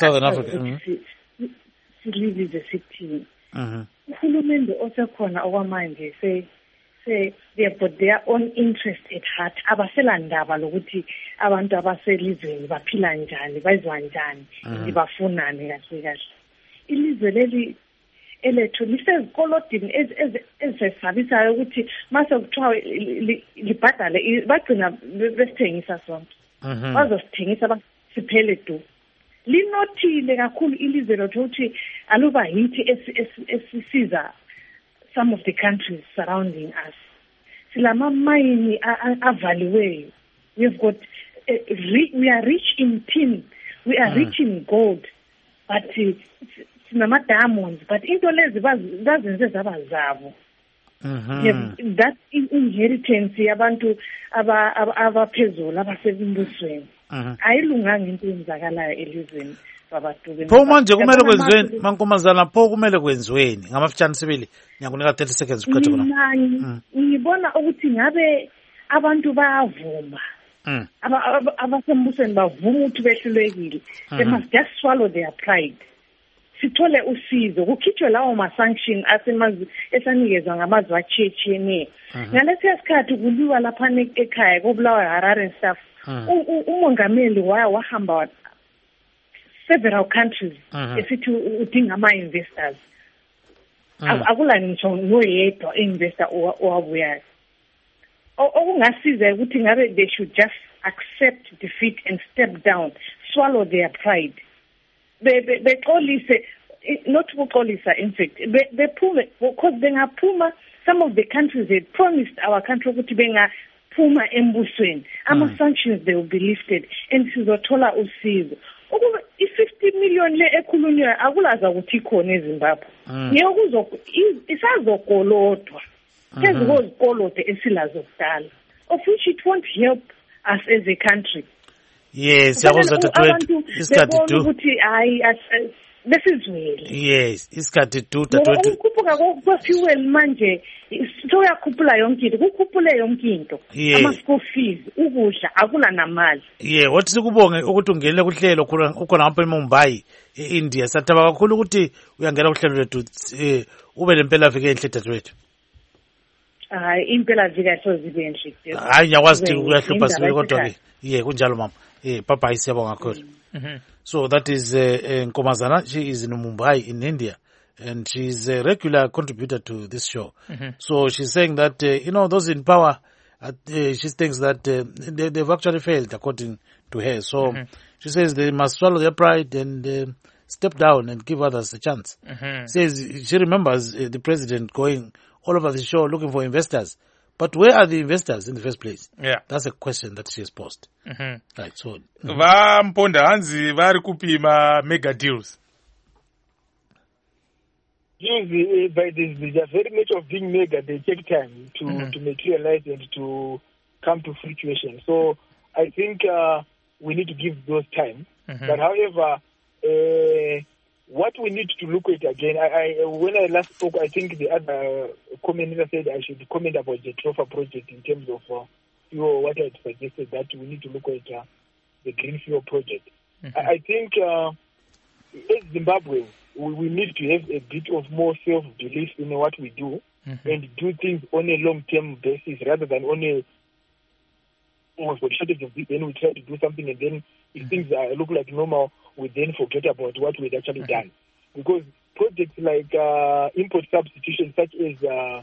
silibize sithini. Uhulumende osekhona okwamanje they've got their own interest at heart. Abasela ndaba lokuthi abantu abaselizweni baphila njani, bazwa njani, bafunani kahle kahle. Ilizwe leli elethu lisezikolodini ezisabisayo ukuthi mase kuthiwa libhadale bagcina besithengisa sonke. Bazosithengisa basiphele du. Linothile kakhulu ilizwe lethu ukuthi aluba yithi esisiza some of the countries surrounding us. Silama mine avaliweyo. We've got we are rich in tin, we are rich in gold, but sinama diamonds, but into lezi bazenze zaba zabo. That inheritance yabantu abaphezulu abasebembusweni. Ayilunganga into yenzakalayo elizweni babantu. Pho manje kumele kwenziweni mankomazana, pho kumele kwenziweni ngamafutshane sibili ngiyakunika 30 seconds uqedwe khona. Ngibona ukuthi ngabe abantu bayavuma abasembusweni bavuma ukuthi behlulekile. They must just swallow their pride. Sithole usizo kukhitshwe lawo ma-sanction esanikezwa ngamazwe atshiyetshiyeneyo. Ngalesiya sikhathi kuliwa lapha ekhaya kobulawa Harare and stuff. Umongameli wahamba several countries esithi udinga ama-investors. Akula ngisho noyedwa investor owabuyayo. Okungasiza ukuthi ngabe they should just accept defeat and step down, swallow their pride. Beqolise, not ukuqolisa in fact, bephume because bengaphuma, some of the countries had promised our country ukuthi bengaphuma embusweni. Ama-sanctions they will be lifted and sizothola usizo. Ukuba i-50 million le ekhulunywa akulaza ukuthi ikhona eZimbabwe. Isazokolodwa. Phezu kozikolodo esilazo kudala. Of which it won't help us as a country. Yes, abantu bebona ukuthi hayi besizwele. Yes, isikhathi dadewethu. Ukukhuphuka kwa-fuel manje soyakhuphula yonke into, kukhuphule yonke into. Ama-school fees, ukudla akula namali. Yeah, wathi sikubonge ukuthi ungenele kuhlelo ukhona ngapha eMumbai eIndia. Sathaba kakhulu ukuthi uyangena kuhlelo lethu ube lempela viki enhle dadewethu. Hayi impela vika sozibe enhle. Hayi nyakwazi ukuthi kuyahlupha sibili kodwa ke. Yeah, kunjalo mama. Papa isiyabonga kakhulu. So that is Nkomazana. She is in Mumbai in India and she's a regular contributor to this show. So she's saying that those in power she thinks that they've actually failed according to her. So she says they must swallow their pride and step down and give others a chance. Says she remembers the president going all over the show looking for investors. But where are the investors in the first place? Yeah. That's a question that she has posed. Right, so. Vamponda hanzi vari kupima mega deals. Usually, by this, they are very much of being mega. They take time to materialize and to come to fruition. So I think we need to give those time. But however, what we need to look at again, when I last spoke, I think the other commentator said I should comment about the Trofa project in terms of what I had suggested, that we need to look at the Greenfield project. I think as Zimbabwe, we need to have a bit of more self-belief in what we do and do things on a long-term basis rather than on a for the shortage of this, then we try to do something and then if things look like normal, we then forget about what we'd actually done. Because projects like import substitution, such as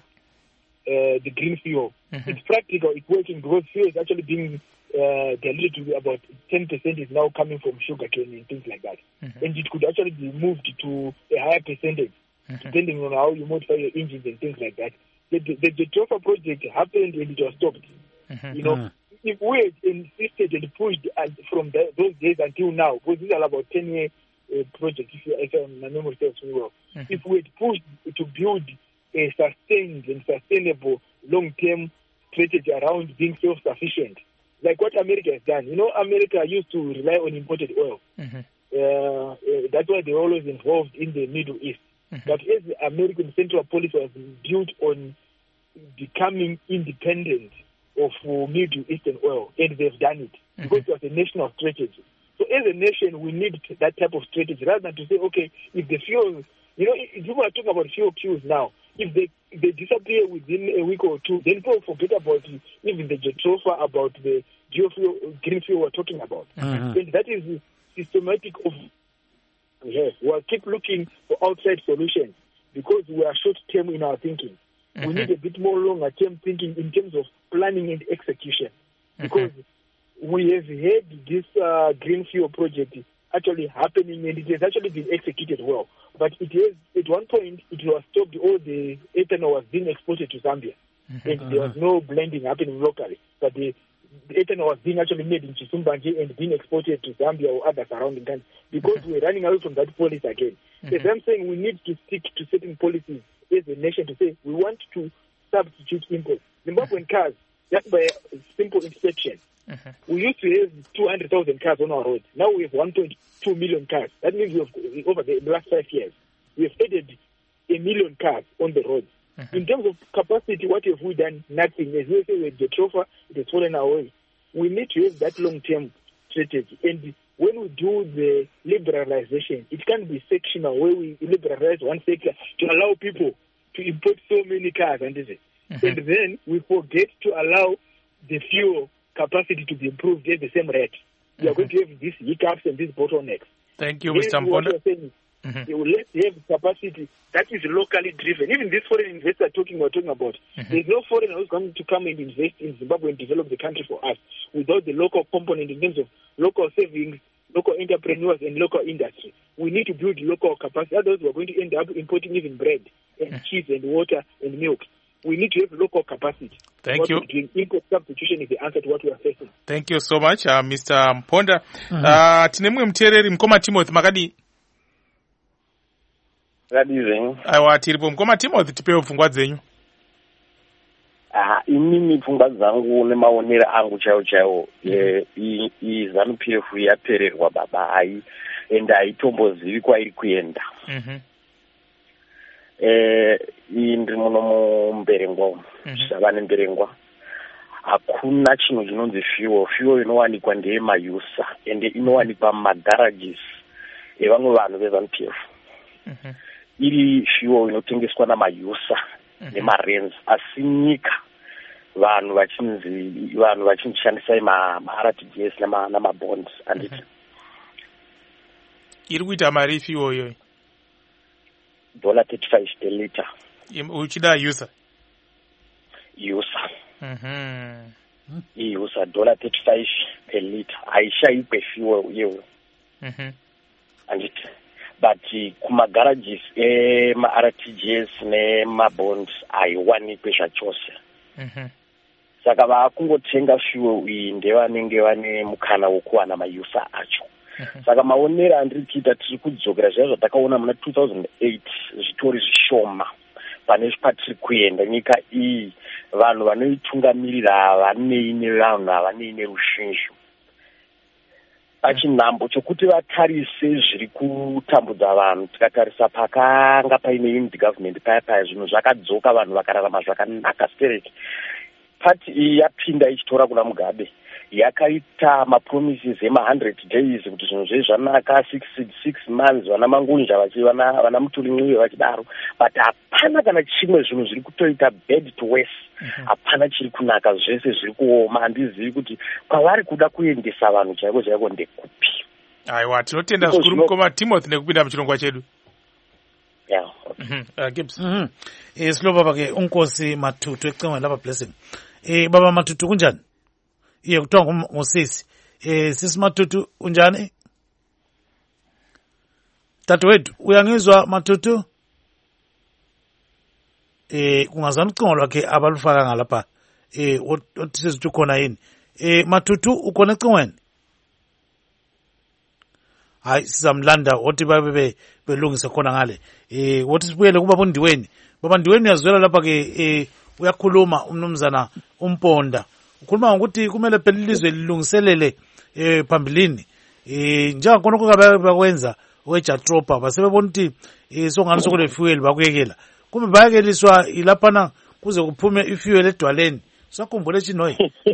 the green fuel, it's practical, it's working because fuel is actually being diluted to about 10% is now coming from sugarcane and things like that. And it could actually be moved to a higher percentage, depending on how you modify your engines and things like that. The Trofa project happened and it was stopped. If we had insisted and pushed from those days until now, because these are about 10-year projects, if my memory serves me well, if we had pushed to build a sustained and sustainable long-term strategy around being self-sufficient, like what America has done. America used to rely on imported oil. That's why they're always involved in the Middle East. But as the American Central Policy was built on becoming independent of Middle Eastern oil, and they've done it because it was a national strategy. So as a nation, we need that type of strategy rather than to say, okay, if the fuel, if people are talking about fuel queues now, if they disappear within a week or two, then people forget about even the Jetrofa, about the geofuel, green fuel we're talking about. And that is systematic of, yes, we'll keep looking for outside solutions because we are short-term in our thinking. We need a bit more longer-term thinking in terms of planning and execution. Because we have had this green fuel project actually happening and it has actually been executed well. But it is, at one point, it was stopped, all the ethanol was being exported to Zambia. And there was no blending happening locally. But the ethanol was being actually made in Chisumbanje and being exported to Zambia or other surrounding countries. Because we're running away from that policy again. As I'm saying, we need to stick to certain policies as a nation to say we want to substitute imports. Zimbabwean cars, just by a simple inspection, we used to have 200,000 cars on our roads. Now we have 1.2 million cars. That means we have, over the last 5 years, we have added 1 million cars on the roads. In terms of capacity, what have we done? Nothing. As we say, with the Jetrofa, it has fallen away. we need to have that long-term strategy. And when we do the liberalization, it can't be sectional, where we liberalize one sector to allow people to import so many cars, and then we forget to allow the fuel capacity to be improved at the same rate. We are going to have these hiccups and these bottlenecks. Thank you, Mr. Mponda. Let's have capacity that is locally driven. Even this foreign investor we're talking about, there's no foreigner who's going to come and invest in Zimbabwe and develop the country for us without the local component in terms of local savings, local entrepreneurs, and local industry. We need to build local capacity. Otherwise, we're going to end up importing even bread and cheese and water and milk. We need to have local capacity. Thank you. Import substitution is the answer to what we are facing. Thank you so much, Mr. Mponda. Tine mumwe muteereri Mukoma Timothy makadi. Aiwa, tiripo Mukoma Timothy, tipewo pfungwa dzenyu. Inini pfungwa dzangu nemaonero angu chaiwo ZANU-PF yapererwa baba hai ende haitombozivi kwairi kuenda. Ndiri muno mumberengwa zvava nemberengwa hakuna chinhu chinonzi fuel inowanikwa ndeyemayusa ende inowanikwa mumagarages evamwe vanhu veZANU-PF. Iri fuel inotengeswa namayusa nemarenzi, asi nyika vanhu vachinishandisa ma-RTGS namabonds anditi. Iri kuita mari fuel iyoyo? $35 per liter. Uchida user? User. User $35 per liter. Haishaikwe fuel iyoyo. Anditi. But kumagarages ma-RTGS nemabonds haiwanikwe zvachose. Saka vakungotenga fuel iyi ndevanenge vane mukana wokuwana mayusa acho. Saka maonero andiri kuita tiri kudzokera zviya zvatakaona muna 2008 zvitori zvishoma pane patiri kuenda. Nyika iyi vanhu vanoitungamirira havanei nevanhu havanei neruzhinji. Pachinhambo chokuti vatarise zviri kutambudza vanhu, tikatarisa pakanga paine unity government paya zvinhu zvakadzoka, vanhu vakararama zvakanaka stereki. Pati iyi yapinda ichitora kuna Mugabe, yakaita mapromises ema100 days kuti zvinhu zvei zvanaka, 6 months, vana Mangunja vana Mutuli vachidaro, but hapana kana chimwe zvinhu zviri kutoita bad to worse. Hapana chiri kunaka, zvese zviri kuoma. Handizivi kuti kwavari kuda kuendesa vanhu chaiko ndekupi. Aiwa, tinotenda zvikuru Mukoma Timothy nekupinda muchirongwa chedu. Gibbs. Silo baba ke unkosi Matutu ecingweni lapha Blessing. Baba Matutu kunjani? Iye kuthiwa ngusisi. Sisi Matutu unjani? Tatewethu uyangizwa Matutu? Kungazani ucingo lwakhe abalufaka ngalapha. Othi sesithi ukhona yini? Matutu ukhona ecingweni? Hayi sizamlanda othi babe belungisa khona ngale. Wothi sibuyele kuba bondiweni. Baba Ndiweni uyazwela lapha ke uyakhuluma umnumzana uMponda. Ukhuluma ngokuthi kumele phela ilizwe lilungiselele phambilini. Njengakhona okukabe bakwenza weJatropa basebebona ukuthi songani sokule fuel bakuyekela. Kumbe bayekeliswa ilaphana kuze kuphume ifuel edwaleni. Sakhumbule chinoyi.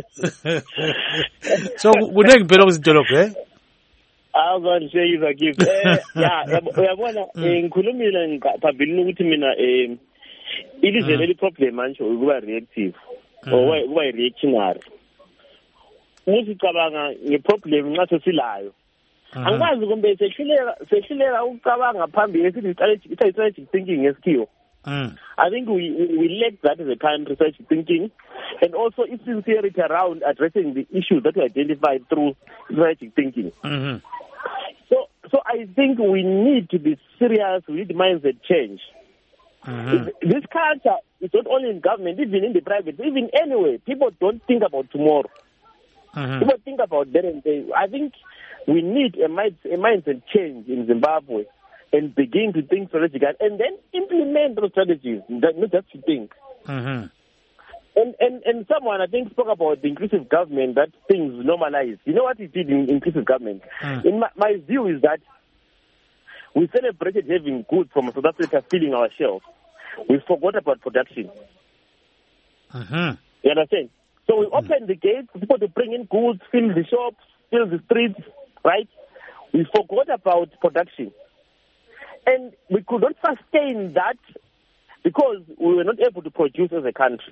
So kunenge phela kuzidolobho Awuzanishekisa Gibbs. Uyabona ngikhulumile phambilini ukuthi mina ilizwe leli problem manje ukuba reactive kuba reactionary. Usicabanga ngeproblem nxa sesilayo. Angikwazi kumbe sehluleka ukucabanga phambili esithi strategic thinking ngesikhiwo. I think we lack that as a country, strategic thinking, and also its sincerity around addressing the issues that we identified through strategic thinking. So I think we need to be serious. We need mindset change. This culture is not only in government, even in the private, even anyway. People don't think about tomorrow. People think about then and day. I think we need a mindset change in Zimbabwe and begin to think strategically and then implement those strategies, not just to think. And someone, I think, spoke about the inclusive government, that things normalize. You know what it did in inclusive government? In my view is that we celebrated having goods from South Africa filling our shelves. We forgot about production. You understand? So we opened the gates for people to bring in goods, fill the shops, fill the streets, right? We forgot about production. And we could not sustain that because we were not able to produce as a country.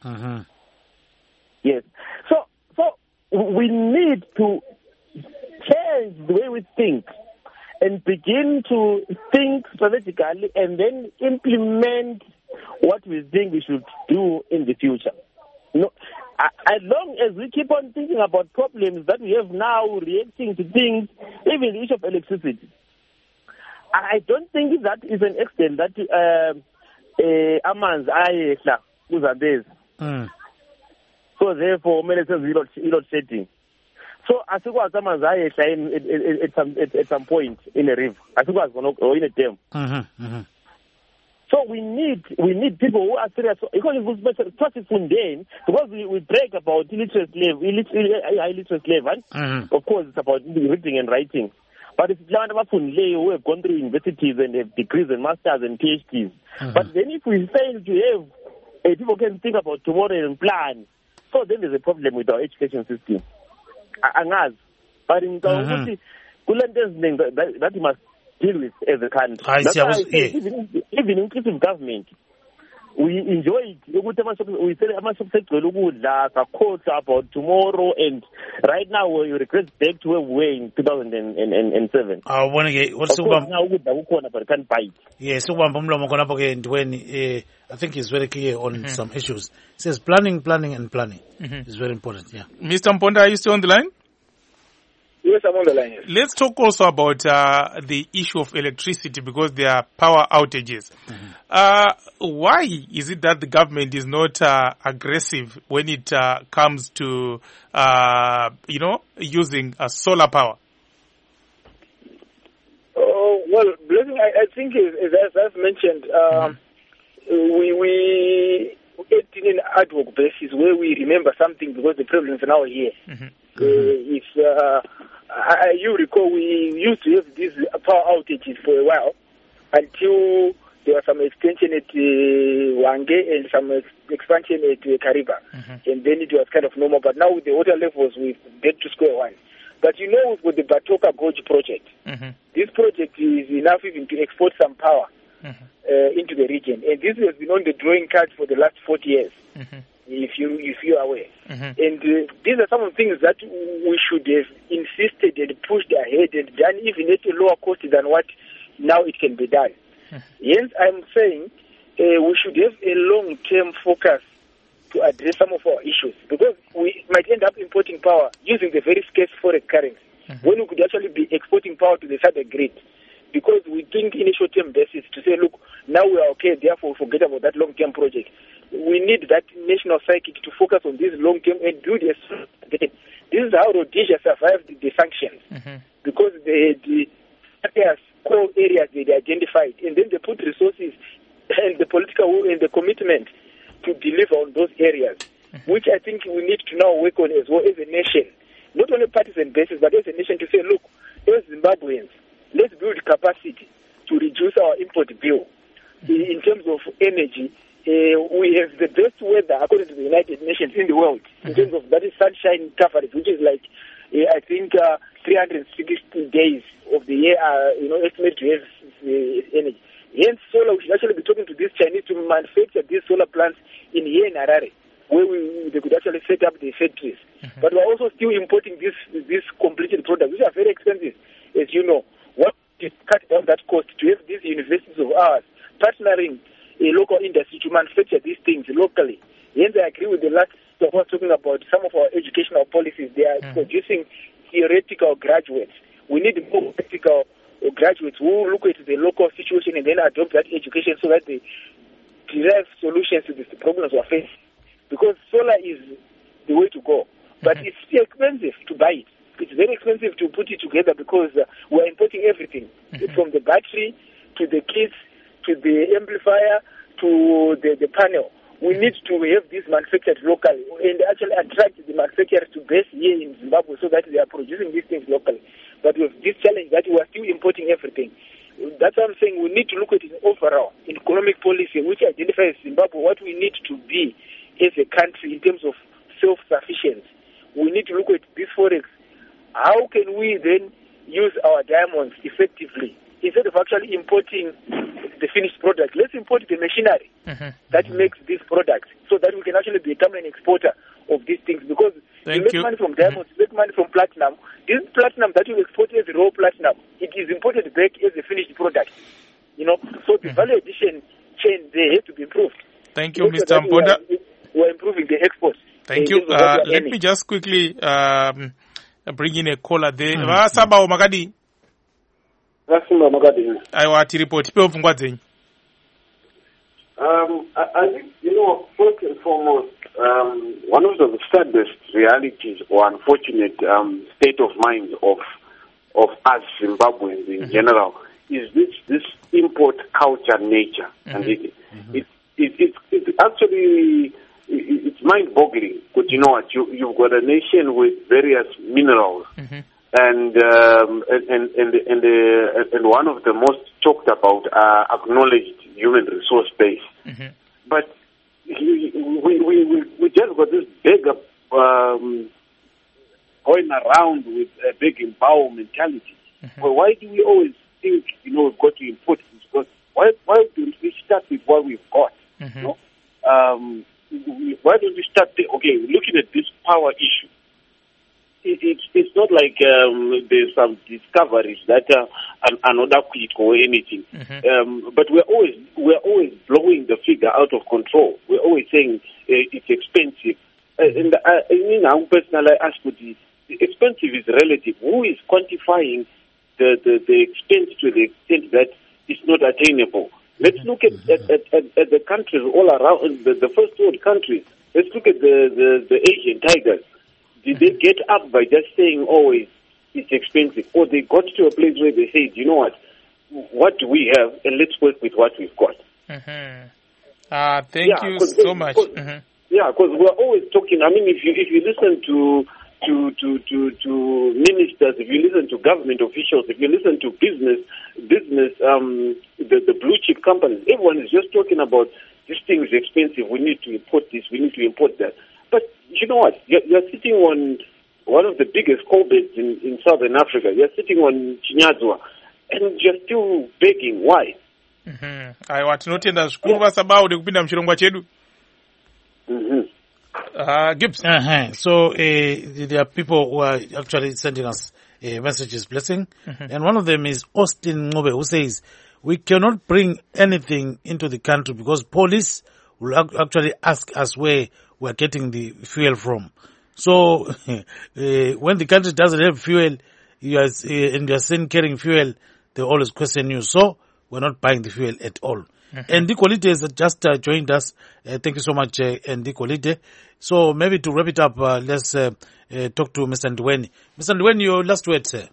Yes. So we need to change the way we think and begin to think strategically and then implement what we think we should do in the future. As long as we keep on thinking about problems that we have now, reacting to things, even the issue of electricity, I don't think that is an extent that amanzi ayehla kuzambezi. So therefore, mele senze load shedding. So asikwazi amanzi ayehla at some point in a river. Asikwazi or in a dam. So we need people who are serious. Because we brag about high literacy level. Of course, it's about reading and writing. But it's who have gone through universities and have degrees and masters and PhDs. But then if we fail to have people can think about tomorrow and plan, so then there's a problem with our education system. But in that you must deal with as a country. That's why I say, even inclusive government, we enjoy it. We say about tomorrow, and right now we regress back to where we were in 2007. I want to get what's now but can't buy it. Yes, I think it's very clear on some issues. It says planning. It's very important. Yeah. Mr. Mponda, are you still on the line? Yes, I'm on the line. Yes. Let's talk also about the issue of electricity, because there are power outages. Why is it that the government is not aggressive when it comes to, using solar power? Well, Blessing, I think, as I've mentioned, we acting in ad hoc basis where we remember something because the problems are now here. You recall we used to have these power outages for a while until there was some extension at Wange and some expansion at Kariba. And then it was kind of normal. But now with the water levels, we're back to square one. But with the Batoka Gorge project, this project is enough even to export some power into the region. And this has been on the drawing card for the last 40 years. If you are aware. And these are some of the things that we should have insisted and pushed ahead and done even at a lower cost than what now it can be done. Hence, I'm saying we should have a long-term focus to address some of our issues, because we might end up importing power using the very scarce foreign currency when we could actually be exporting power to the southern grid. Because we think in a short-term basis to say, look, now we are okay, therefore forget about that long-term project. We need that national psyche to focus on this long-term and do this. This is how Rhodesia survived the sanctions, because the core areas they identified, and then they put resources and the political will and the commitment to deliver on those areas, which I think we need to now work on as well as a nation, not on a partisan basis, but as a nation to say, look, as Zimbabweans, let's build capacity to reduce our import bill. In terms of energy, we have the best weather according to the United Nations in the world, in terms of that is sunshine coverage, which is like, I think, 360 days of the year, estimated to have energy. Hence, solar, we should actually be talking to these Chinese to manufacture these solar plants in here in Harare, where they could actually set up the factories. But we're also still importing these completed products, which are very expensive, as you know. What is cut down that cost to have these universities of ours partnering a local industry to manufacture these things locally? Hence, I agree with the last one talking about some of our educational policies. They are producing theoretical graduates. We need more practical graduates who look at the local situation and then adopt that education so that they derive solutions to the problems we're facing. Because solar is the way to go. But it's still expensive to buy it. It's very expensive to put it together because we're importing everything, from the battery to the kits to the amplifier to the panel. We need to have this manufactured locally and actually attract the manufacturers to base here in Zimbabwe so that they are producing these things locally. But with this challenge that we are still importing everything, that's what I'm saying. We need to look at it overall in economic policy, which identifies Zimbabwe what we need to be as a country in terms of self-sufficiency, we need to look at this forex. How can we then use our diamonds effectively? Instead of actually importing the finished product, let's import the machinery that makes these products so that we can actually become an exporter of these things. Because you make money from diamonds, you make money from platinum. This platinum that you export as raw platinum, it is imported back as a finished product. So the value addition chain there has to be improved. Thank you, Mr. Mponda. We're improving the exports. Thank you. Let me just quickly bring in a caller there. Sabawo Makadi. Aiwa tiripoti pe pfungwa dzenyu. I think, first and foremost, one of the saddest realities or unfortunate state of mind of us Zimbabweans in general is this import culture nature, and it's actually mind-boggling. Because you've got a nation with various minerals. And one of the most talked about acknowledged human resource base. But we just got this big going around with a big empower mentality. Well, why do we always think we've got to import this? Because why don't we start with what we've got? Why don't we start looking at this power issue? It's not like there's some discoveries that are not quick or anything. But we're always blowing the figure out of control. We're always saying it's expensive. And I personally ask you, the expensive is relative. Who is quantifying the expense to the extent that it's not attainable? Let's look at the countries all around, the first world countries. Let's look at the Asian tigers. Did they get up by just saying, it's expensive? Or they got to a place where they said, you know what do we have, and let's work with what we've got. Thank you so much. Yeah, because we're always talking. I mean, if you listen to ministers, if you listen to government officials, if you listen to business, the blue chip companies, everyone is just talking about this thing is expensive. We need to import this. We need to import that. But you know what? You're sitting on one of the biggest coal beds in southern Africa. You're sitting on Chinyadzwa, and you're still begging. Why? Aiwa tinotenda zvikuru vasabawo nekupinda muchirongwa chedu. Gibbs. So there are people who are actually sending us messages blessing, and one of them is Austin Ngobe, who says we cannot bring anything into the country because police will actually ask us where we're getting the fuel from. So when the country doesn't have fuel, and you're seen carrying fuel, they always question you. So we're not buying the fuel at all. Andy Kolite has just joined us. Thank you so much, Andy Kolite. So maybe to wrap it up, let's talk to Mr. Ndweni. Mr. Ndweni, your last words, sir.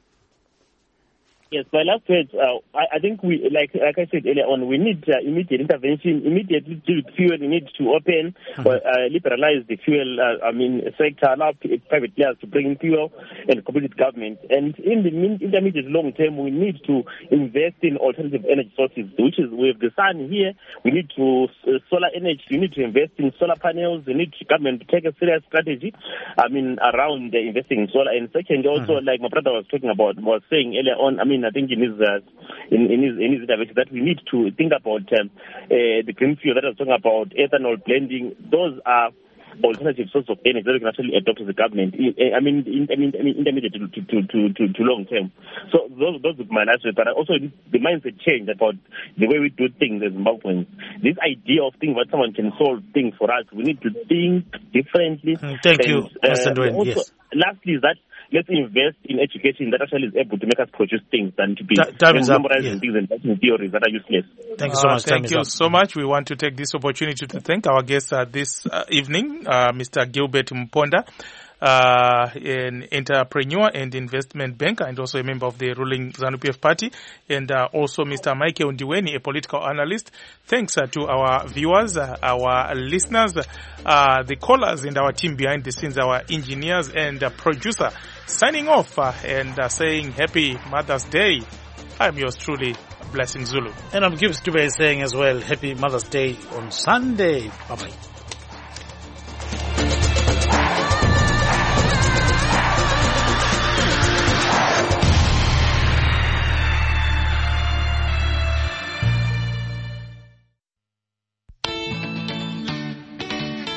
Yes, my last words, I think we, like I said earlier on, we need immediate intervention, immediately to fuel, we need to open, liberalize the fuel, sector, allow private players to bring in fuel and compete with government. And in the intermediate long term, we need to invest in alternative energy sources, which is with the sun here, we need to, solar energy, we need to invest in solar panels, we need government to take a serious strategy, around investing in solar. And second, also, like my brother was saying earlier on, I think in his intervention that we need to think about the green fuel that I was talking about, ethanol blending. Those are alternative sources of energy that we can actually adopt as a government. Intermediate to long term. So those are my last words. But also the mindset change about the way we do things as Zimbabweans. This idea of thinking that someone can solve things for us, we need to think differently. Thank you, Mr. Ndweni. Yes. Lastly, is that let's invest in education that actually is able to make us produce things than to be memorizing things and writing theories that are useless. Thank you so much. Thank you so much. We want to take this opportunity to thank our guests this evening, Mr. Gilbert Mponda, an entrepreneur and investment banker and also a member of the ruling ZANU-PF party, and also Mr. Michael Ndweni, a political analyst. Thanks to our viewers, our listeners, the callers and our team behind the scenes, our engineers and producer. Signing off and saying Happy Mother's Day. I'm yours truly, Blessing Zulu. And I'm Gibbs Dube saying as well, Happy Mother's Day on Sunday. Bye-bye.